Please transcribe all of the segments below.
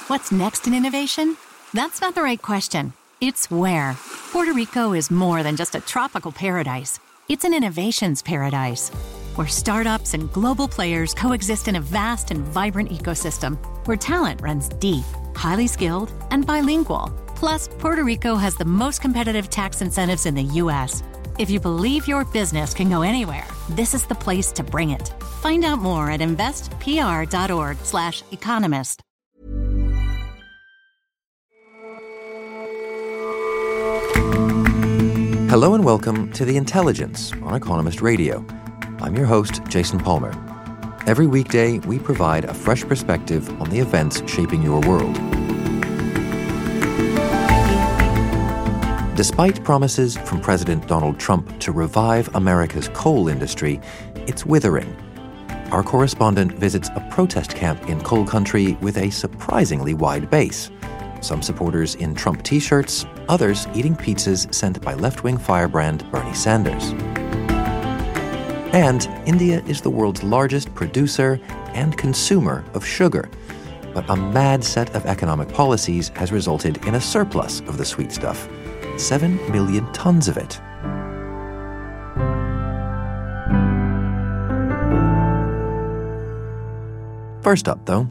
What's next in innovation? That's not the right question. It's where. Puerto Rico is more than just a tropical paradise. It's an innovations paradise, where startups and global players coexist in a vast and vibrant ecosystem, where talent runs deep, highly skilled, and bilingual. Plus, Puerto Rico has the most competitive tax incentives in the U.S. If you believe your business can go anywhere, this is the place to bring it. Find out more at investpr.org/economist. Hello and welcome to The Intelligence on Economist Radio. I'm your host, Jason Palmer. Every weekday, we provide a fresh perspective on the events shaping your world. Despite promises from President Donald Trump to revive America's coal industry, it's withering. Our correspondent visits a protest camp in coal country with a surprisingly wide base. Some supporters in Trump t-shirts, others eating pizzas sent by left-wing firebrand Bernie Sanders. And India is the world's largest producer and consumer of sugar. But a mad set of economic policies has resulted in a surplus of the sweet stuff. 7 million tons of it. First up, though.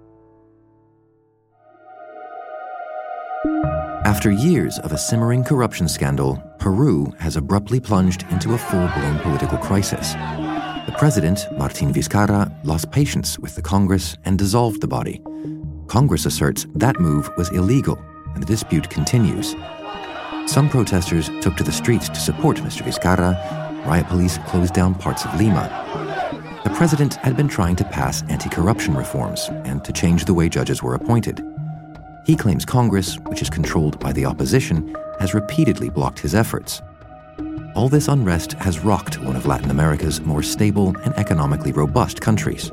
After years of a simmering corruption scandal, Peru has abruptly plunged into a full-blown political crisis. The president, Martín Vizcarra, lost patience with the Congress and dissolved the body. Congress asserts that move was illegal, and the dispute continues. Some protesters took to the streets to support Mr. Vizcarra. Riot police closed down parts of Lima. The president had been trying to pass anti-corruption reforms and to change the way judges were appointed. He claims Congress, which is controlled by the opposition, has repeatedly blocked his efforts. All this unrest has rocked one of Latin America's more stable and economically robust countries.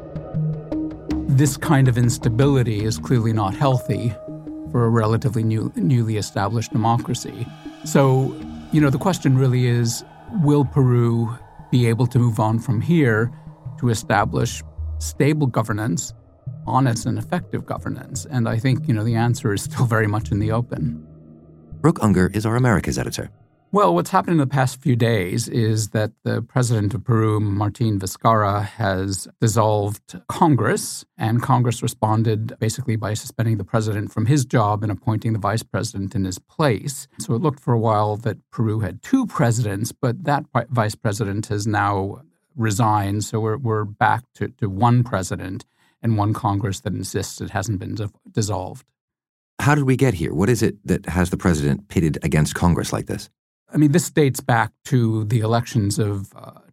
This kind of instability is clearly not healthy for a relatively newly established democracy. So, the question really is, will Peru be able to move on from here to establish stable governance, honest and effective governance? And I think, the answer is still very much in the open. Brooke Unger is our Americas editor. Well, what's happened in the past few days is that the president of Peru, Martín Vizcarra, has dissolved Congress, and Congress responded basically by suspending the president from his job and appointing the vice president in his place. So it looked for a while that Peru had two presidents, but that vice president has now resigned. So we're back to one president and one Congress that insists it hasn't been dissolved. How did we get here? What is it that has the president pitted against Congress like this? I mean, this dates back to the elections of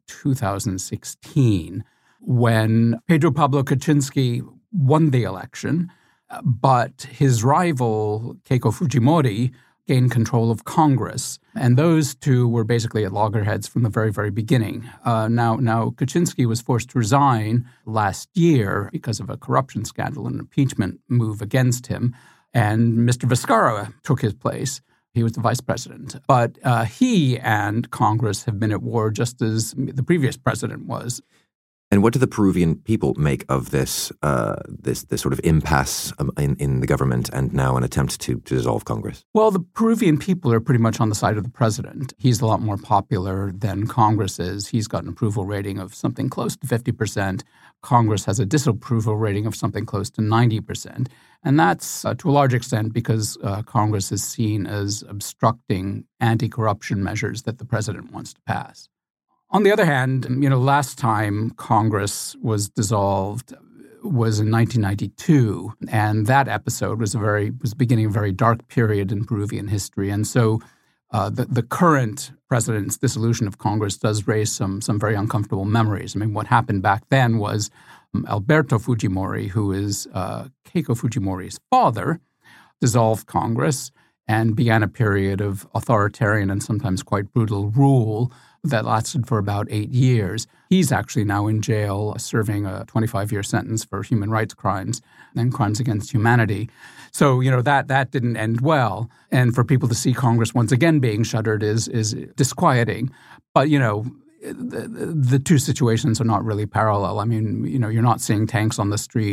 2016, when Pedro Pablo Kuczynski won the election, but his rival, Keiko Fujimori, gained control of Congress. And those two were basically at loggerheads from the very, very beginning. Now Kuczynski was forced to resign last year because of a corruption scandal, an impeachment move against him. And Mr. Vizcarra took his place. He was the vice president. But he and Congress have been at war just as the previous president was. And what do the Peruvian people make of this sort of impasse in the government and now an attempt to dissolve Congress? Well, the Peruvian people are pretty much on the side of the president. He's a lot more popular than Congress is. He's got an approval rating of something close to 50%. Congress has a disapproval rating of something close to 90%. And that's to a large extent because Congress is seen as obstructing anti-corruption measures that the president wants to pass. On the other hand, last time Congress was dissolved was in 1992, and that episode was beginning a very dark period in Peruvian history. And so the current president's dissolution of Congress does raise some very uncomfortable memories. I mean, what happened back then was Alberto Fujimori, who is Keiko Fujimori's father, dissolved Congress and began a period of authoritarian and sometimes quite brutal rule that lasted for about 8 years. He's actually now in jail serving a 25-year sentence for human rights crimes and crimes against humanity. So, that didn't end well. And for people to see Congress once again being shuttered is disquieting. But, the two situations are not really parallel. I mean, you're not seeing tanks on the street.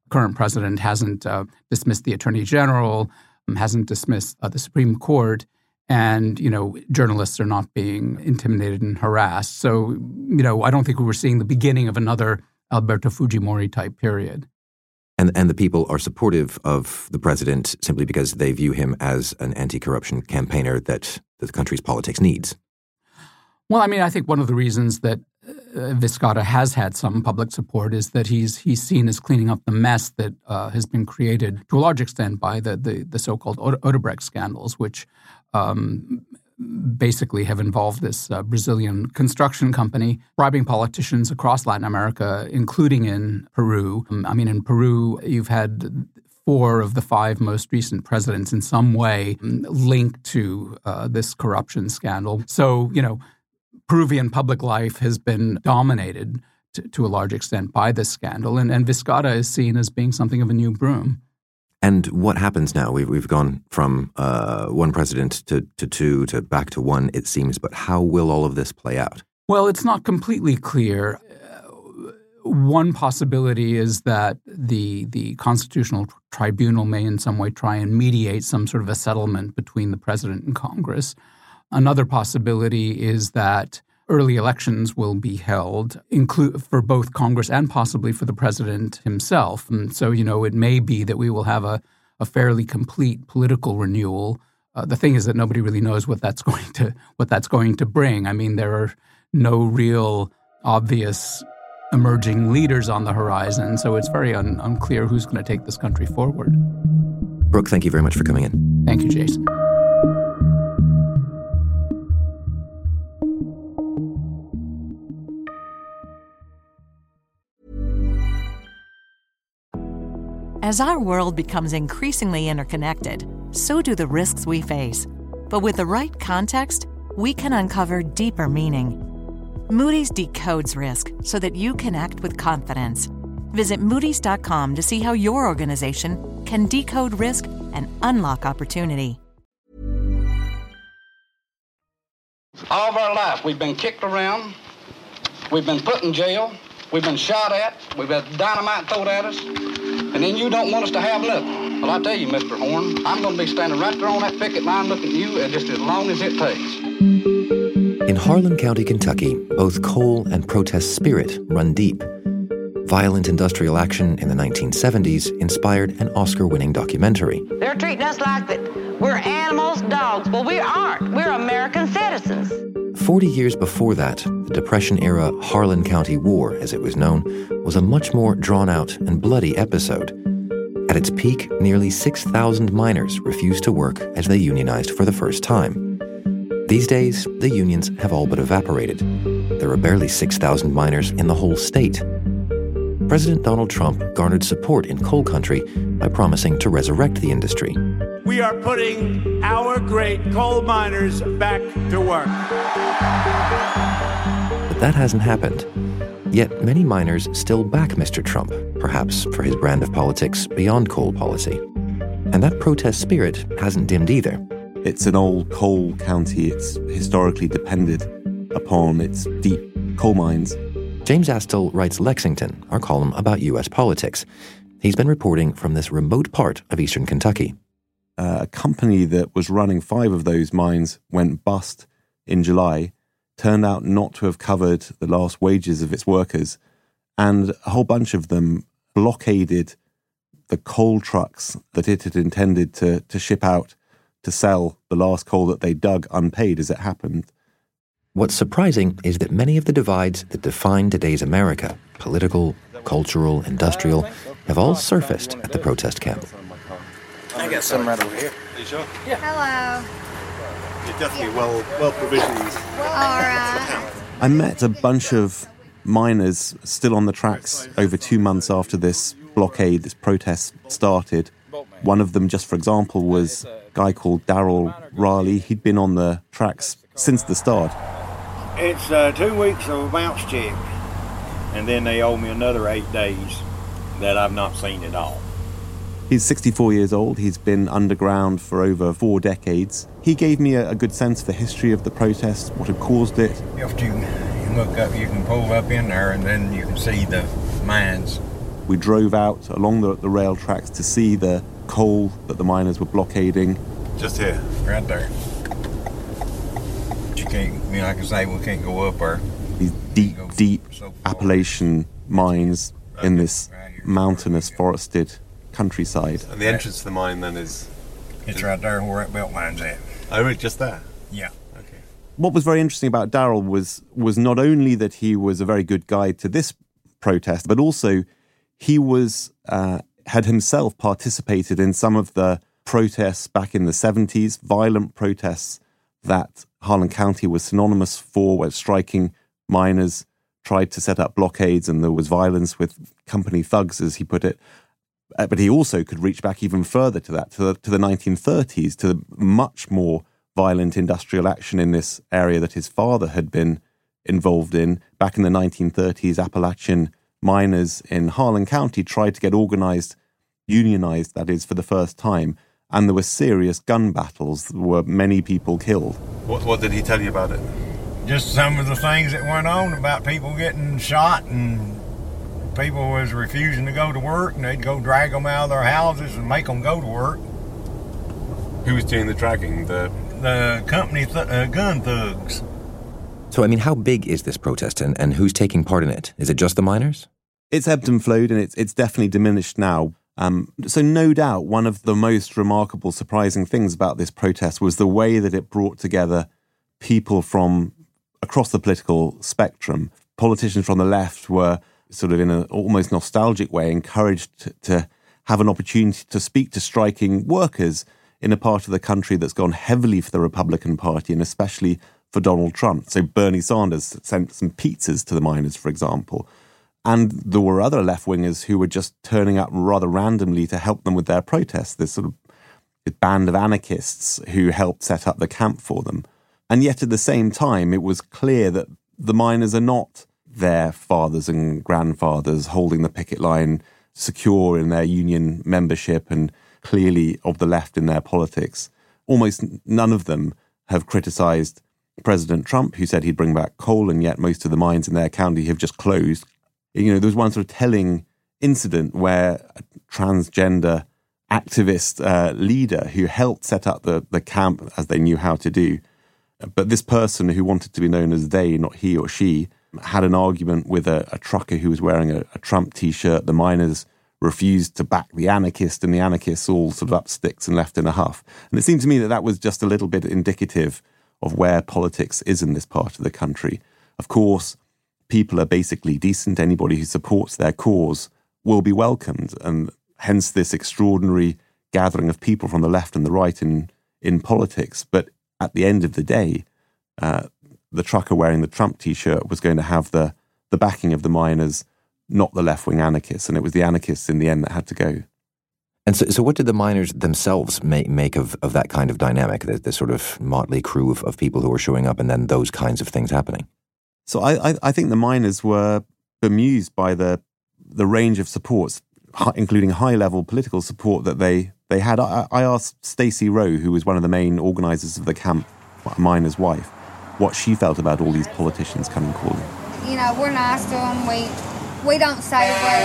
current president hasn't dismissed the attorney general, hasn't dismissed the Supreme Court, and, journalists are not being intimidated and harassed. So, I don't think we were seeing the beginning of another Alberto Fujimori type period. And the people are supportive of the president simply because they view him as an anti-corruption campaigner that the country's politics needs. Well, I think one of the reasons that Vizcarra has had some public support is that he's seen as cleaning up the mess that has been created to a large extent by the so-called Odebrecht scandals, which basically have involved this Brazilian construction company bribing politicians across Latin America, including in Peru. In Peru, you've had 4 of the 5 most recent presidents in some way linked to this corruption scandal. So, Peruvian public life has been dominated to a large extent by this scandal, and Vizcarra is seen as being something of a new broom. And what happens now? We've gone from one president to 2 to back to 1, it seems. But how will all of this play out? Well, it's not completely clear. One possibility is that the Constitutional Tribunal may in some way try and mediate some sort of a settlement between the president and Congress. Another possibility is that early elections will be held, for both Congress and possibly for the president himself. And so, it may be that we will have a fairly complete political renewal. The thing is that nobody really knows what that's going to bring. There are no real obvious emerging leaders on the horizon, so it's very unclear who's going to take this country forward. Brooke, thank you very much for coming in. Thank you, Jason. As our world becomes increasingly interconnected, so do the risks we face. But with the right context, we can uncover deeper meaning. Moody's decodes risk so that you can act with confidence. Visit Moody's.com to see how your organization can decode risk and unlock opportunity. All of our life, we've been kicked around, we've been put in jail, we've been shot at, we've had dynamite thrown at us, and then you don't want us to have nothing. Well, I tell you, Mr. Horn, I'm going to be standing right there on that picket line looking at you just as long as it takes. In Harlan County, Kentucky, both coal and protest spirit run deep. Violent industrial action in the 1970s inspired an Oscar-winning documentary. They're treating us like that we're animals, dogs. Well, we aren't. We're American citizens. 40 years before that, the Depression-era Harlan County War, as it was known, was a much more drawn-out and bloody episode. At its peak, nearly 6,000 miners refused to work as they unionized for the first time. These days, the unions have all but evaporated. There are barely 6,000 miners in the whole state. President Donald Trump garnered support in coal country by promising to resurrect the industry. We are putting our great coal miners back to work. But that hasn't happened. Yet many miners still back Mr. Trump, perhaps for his brand of politics beyond coal policy. And that protest spirit hasn't dimmed either. It's an old coal county. It's historically depended upon its deep coal mines. James Astle writes Lexington, our column about U.S. politics. He's been reporting from this remote part of eastern Kentucky. A company that was running 5 of those mines went bust in July, turned out not to have covered the last wages of its workers, and a whole bunch of them blockaded the coal trucks that it had intended to ship out to sell the last coal that they dug unpaid as it happened. What's surprising is that many of the divides that define today's America, political, cultural, industrial, have all surfaced at the protest camp. I got some right over here. Are you sure? Yeah. Hello. You're definitely well provisioned. All right. I met a bunch of miners still on the tracks over 2 months after this blockade, this protest started. One of them, just for example, was a guy called Darrell Riley. He'd been on the tracks since the start. It's 2 weeks of a bounce check, and then they owe me another 8 days that I've not seen at all. He's 64 years old. He's been underground for over 4 decades. He gave me a good sense of the history of the protest, what had caused it. If you look up, you can pull up in there, and then you can see the mines. We drove out along the rail tracks to see the coal that the miners were blockading. Just here, right there. But you can't, like I say, we can't go up there. These deep Appalachian mines in this mountainous, forested countryside. And the entrance to the mine then is... It's right there where that belt line's at. Oh, really? Just there? Yeah. Okay. What was very interesting about Darrell was not only that he was a very good guide to this protest, but also he was had himself participated in some of the protests back in the 70s, violent protests that Harlan County was synonymous for, where striking miners tried to set up blockades and there was violence with company thugs, as he put it. But he also could reach back even further to that, to the 1930s, to the much more violent industrial action in this area that his father had been involved in. Back in the 1930s, Appalachian miners in Harlan County tried to get organized, unionized, that is, for the first time. And there were serious gun battles. There were many people killed. What did he tell you about it? Just some of the things that went on about people getting shot and people was refusing to go to work, and they'd go drag them out of their houses and make them go to work. Who was doing the dragging? The company gun thugs. So, I mean, how big is this protest and who's taking part in it? Is it just the miners? It's ebbed and flowed, and it's definitely diminished now. So no doubt one of the most remarkable, surprising things about this protest was the way that it brought together people from across the political spectrum. Politicians from the left were sort of in an almost nostalgic way encouraged to have an opportunity to speak to striking workers in a part of the country that's gone heavily for the Republican Party and especially for Donald Trump. So Bernie Sanders sent some pizzas to the miners, for example. And there were other left-wingers who were just turning up rather randomly to help them with their protests, this sort of band of anarchists who helped set up the camp for them. And yet at the same time, it was clear that the miners are not their fathers and grandfathers holding the picket line, secure in their union membership and clearly of the left in their politics. Almost none of them have criticised President Trump, who said he'd bring back coal, and yet most of the mines in their county have just closed. You know, there was one sort of telling incident where a transgender activist leader who helped set up the camp, as they knew how to do, but this person who wanted to be known as they, not he or she, had an argument with a trucker who was wearing a Trump T-shirt. The miners refused to back the anarchist, and the anarchists all sort of up sticks and left in a huff. And it seemed to me that was just a little bit indicative of where politics is in this part of the country. Of course, people are basically decent. Anybody who supports their cause will be welcomed, and hence this extraordinary gathering of people from the left and the right in politics. But at the end of the day, the trucker wearing the Trump T-shirt was going to have the backing of the miners, not the left-wing anarchists, and it was the anarchists in the end that had to go. And so what did the miners themselves make of that kind of dynamic, the sort of motley crew of people who were showing up and then those kinds of things happening? So I think the miners were bemused by the range of supports, including high-level political support that they had. I asked Stacey Rowe, who was one of the main organisers of the camp, a miner's wife, what she felt about all these politicians coming calling. You know, we're nice to them. We don't say what...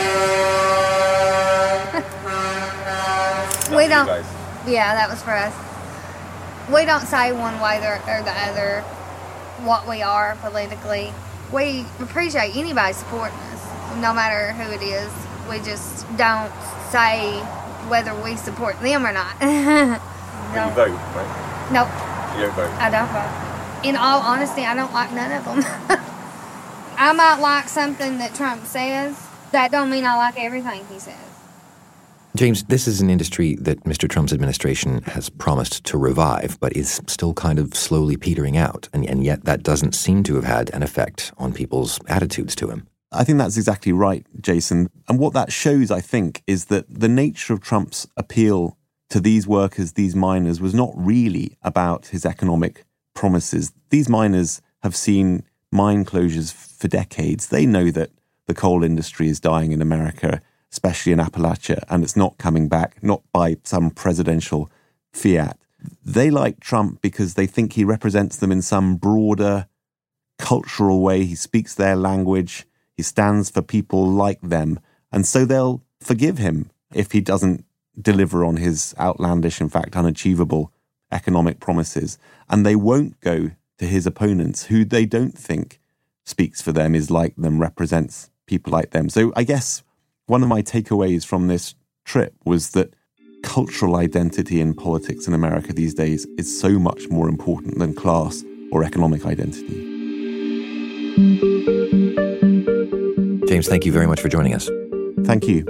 we don't... Yeah, that was for us. We don't say one way or the other what we are politically. We appreciate anybody supporting us, no matter who it is. We just don't say whether we support them or not. You vote, right? Nope. You don't vote? I don't vote. In all honesty, I don't like none of them. I might like something that Trump says. That don't mean I like everything he says. James, this is an industry that Mr. Trump's administration has promised to revive, but is still kind of slowly petering out, and yet that doesn't seem to have had an effect on people's attitudes to him. I think that's exactly right, Jason. And what that shows, I think, is that the nature of Trump's appeal to these workers, these miners, was not really about his economic promises. These miners have seen mine closures for decades. They know that the coal industry is dying in America, especially in Appalachia, and it's not coming back, not by some presidential fiat. They like Trump because they think he represents them in some broader cultural way. He speaks their language. He stands for people like them. And so they'll forgive him if he doesn't deliver on his outlandish, in fact, unachievable economic promises. And they won't go to his opponents, who they don't think speaks for them, is like them, represents people like them. So I guess one of my takeaways from this trip was that cultural identity in politics in America these days is so much more important than class or economic identity. James, thank you very much for joining us. Thank you.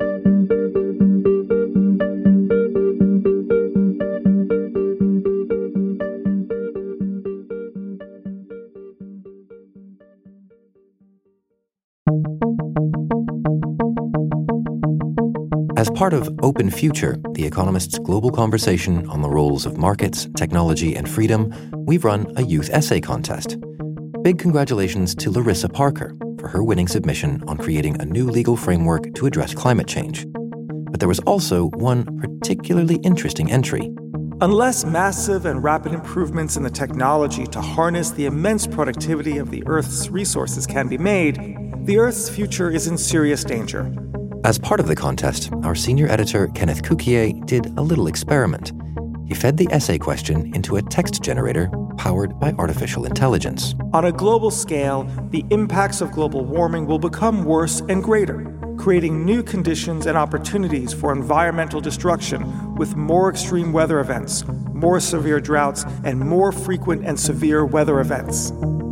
As part of Open Future, The Economist's global conversation on the roles of markets, technology, and freedom, we've run a youth essay contest. Big congratulations to Larissa Parker for her winning submission on creating a new legal framework to address climate change. But there was also one particularly interesting entry. Unless massive and rapid improvements in the technology to harness the immense productivity of the Earth's resources can be made, the Earth's future is in serious danger. As part of the contest, our senior editor, Kenneth Cukier, did a little experiment. He fed the essay question into a text generator powered by artificial intelligence. On a global scale, the impacts of global warming will become worse and greater, creating new conditions and opportunities for environmental destruction with more extreme weather events, more severe droughts, and more frequent and severe weather events.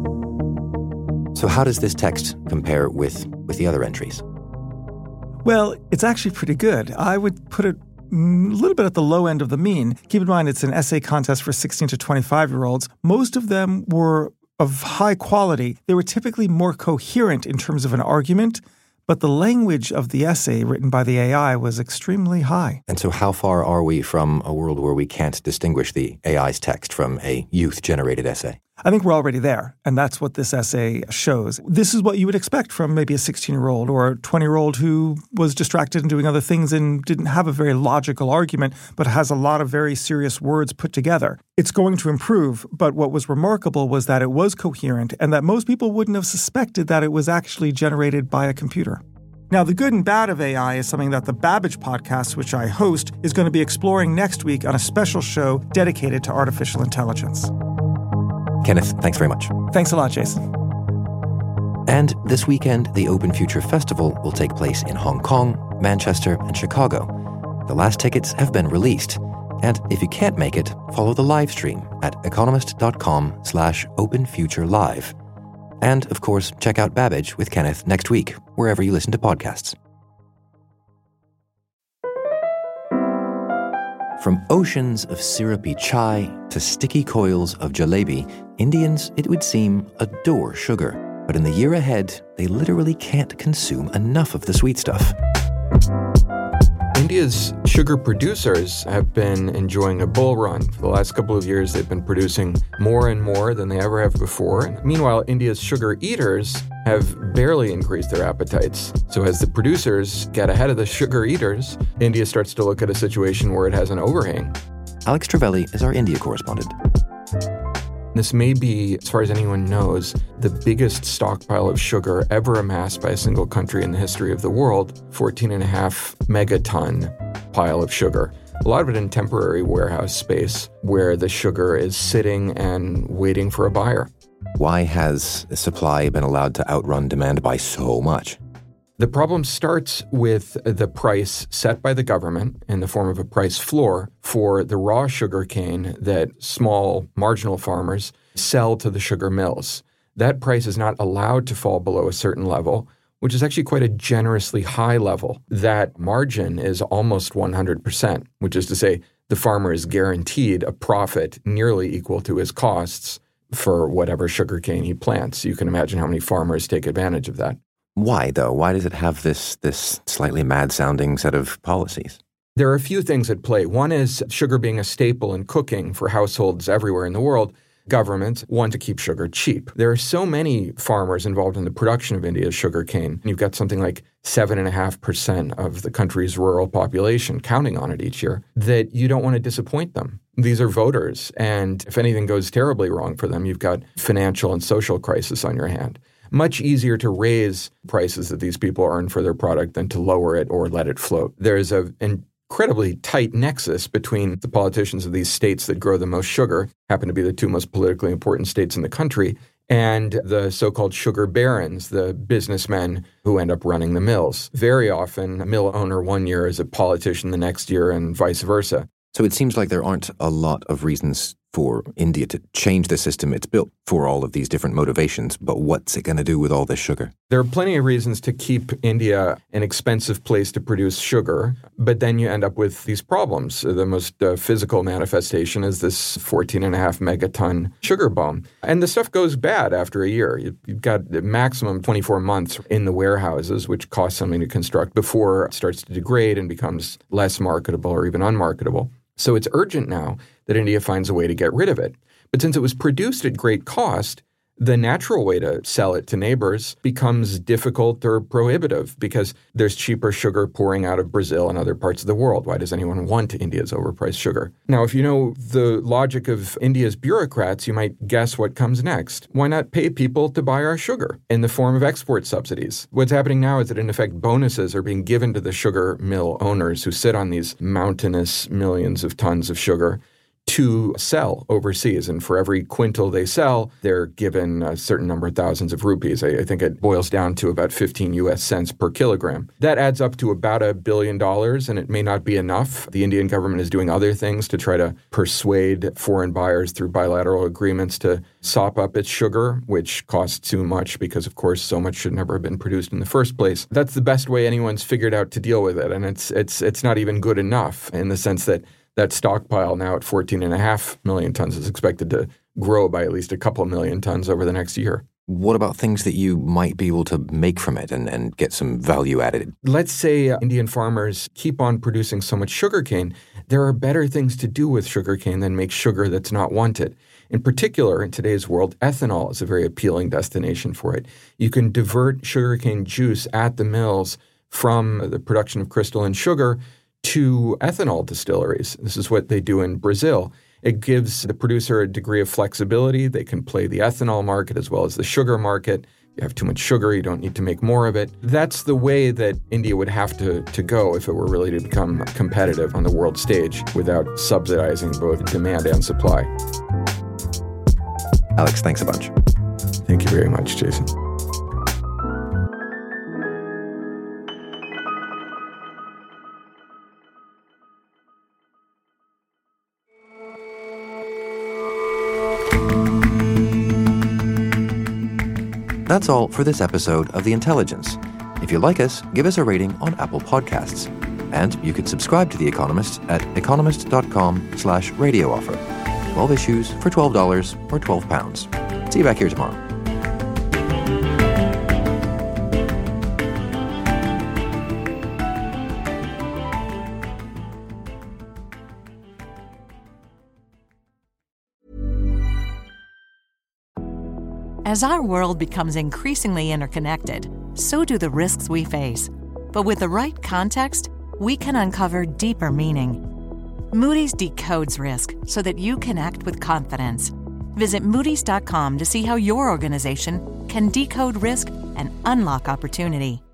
So how does this text compare with the other entries? Well, it's actually pretty good. I would put it a little bit at the low end of the mean. Keep in mind, it's an essay contest for 16 to 25-year-olds. Most of them were of high quality. They were typically more coherent in terms of an argument, but the language of the essay written by the AI was extremely high. And so how far are we from a world where we can't distinguish the AI's text from a youth-generated essay? I think we're already there, and that's what this essay shows. This is what you would expect from maybe a 16-year-old or a 20-year-old who was distracted and doing other things and didn't have a very logical argument, but has a lot of very serious words put together. It's going to improve, but what was remarkable was that it was coherent and that most people wouldn't have suspected that it was actually generated by a computer. Now, the good and bad of AI is something that the Babbage podcast, which I host, is going to be exploring next week on a special show dedicated to artificial intelligence. Kenneth, thanks very much. Thanks a lot, Jason. And this weekend, the Open Future Festival will take place in Hong Kong, Manchester, and Chicago. The last tickets have been released. And if you can't make it, follow the live stream at economist.com/openfuturelive. And, of course, check out Babbage with Kenneth next week, wherever you listen to podcasts. From oceans of syrupy chai to sticky coils of jalebi, Indians, it would seem, adore sugar. But in the year ahead, they literally can't consume enough of the sweet stuff. India's sugar producers have been enjoying a bull run. For the last couple of years, they've been producing more and more than they ever have before. And meanwhile, India's sugar eaters have barely increased their appetites. So as the producers get ahead of the sugar eaters, India starts to look at a situation where it has an overhang. Alex Trevelli is our India correspondent. This may be, as far as anyone knows, the biggest stockpile of sugar ever amassed by a single country in the history of the world, 14.5 megaton pile of sugar. A lot of it in temporary warehouse space where the sugar is sitting and waiting for a buyer. Why has supply been allowed to outrun demand by so much? The problem starts with the price set by the government in the form of a price floor for the raw sugar cane that small marginal farmers sell to the sugar mills. That price is not allowed to fall below a certain level, which is actually quite a generously high level. That margin is almost 100%, which is to say the farmer is guaranteed a profit nearly equal to his costs for whatever sugar cane he plants. You can imagine how many farmers take advantage of that. Why, though? Why does it have this slightly mad-sounding set of policies? There are a few things at play. One is sugar being a staple in cooking for households everywhere in the world. Governments want to keep sugar cheap. There are so many farmers involved in the production of India's sugar cane. You've got something like 7.5% of the country's rural population counting on it each year, that you don't want to disappoint them. These are voters, and if anything goes terribly wrong for them, you've got financial and social crisis on your hand. much easier to raise prices that these people earn for their product than to lower it or let it float. There's an incredibly tight nexus between the politicians of these states that grow the most sugar, happen to be the two most politically important states in the country, and the so-called sugar barons, the businessmen who end up running the mills. Very often, a mill owner one year is a politician the next year and vice versa. So it seems like there aren't a lot of reasons for India to change the system it's built for all of these different motivations, but what's it going to do with all this sugar? There are plenty of reasons to keep India an expensive place to produce sugar, but then you end up with these problems. The most physical manifestation is this 14.5 megaton sugar bomb. And the stuff goes bad after a year. You've got the maximum 24 months in the warehouses, which costs something to construct, before it starts to degrade and becomes less marketable or even unmarketable. So it's urgent now that India finds a way to get rid of it. But since it was produced at great cost, the natural way to sell it to neighbors becomes difficult or prohibitive because there's cheaper sugar pouring out of Brazil and other parts of the world. Why does anyone want India's overpriced sugar? Now, if you know the logic of India's bureaucrats, you might guess what comes next. Why not pay people to buy our sugar in the form of export subsidies? What's happening now is that, in effect, bonuses are being given to the sugar mill owners who sit on these mountainous millions of tons of sugar to sell overseas. And for every quintal they sell, they're given a certain number of thousands of rupees. I think it boils down to about 15 US cents per kilogram. That adds up to about $1 billion, and it may not be enough. The Indian government is doing other things to try to persuade foreign buyers through bilateral agreements to sop up its sugar, which costs too much because, of course, so much should never have been produced in the first place. That's the best way anyone's figured out to deal with it, and it's not even good enough in the sense that stockpile now at 14.5 million tons is expected to grow by at least a couple million tons over the next year. What about things that you might be able to make from it and get some value added? Let's say Indian farmers keep on producing so much sugarcane. There are better things to do with sugarcane than make sugar that's not wanted. In particular, in today's world, ethanol is a very appealing destination for it. You can divert sugarcane juice at the mills from the production of crystalline sugar to ethanol distilleries. This is what they do in Brazil. It gives the producer a degree of flexibility. They can play the ethanol market as well as the sugar market. You have too much sugar, you don't need to make more of it. That's the way that India would have to go if it were really to become competitive on the world stage without subsidizing both demand and supply. Alex, thanks a bunch. Thank you very much, Jason. That's all for this episode of The Intelligence. If you like us, give us a rating on Apple Podcasts. And you can subscribe to The Economist at economist.com/radio offer. 12 issues for $12 or £12. See you back here tomorrow. As our world becomes increasingly interconnected, so do the risks we face. But with the right context, we can uncover deeper meaning. Moody's decodes risk so that you can act with confidence. Visit Moody's.com to see how your organization can decode risk and unlock opportunity.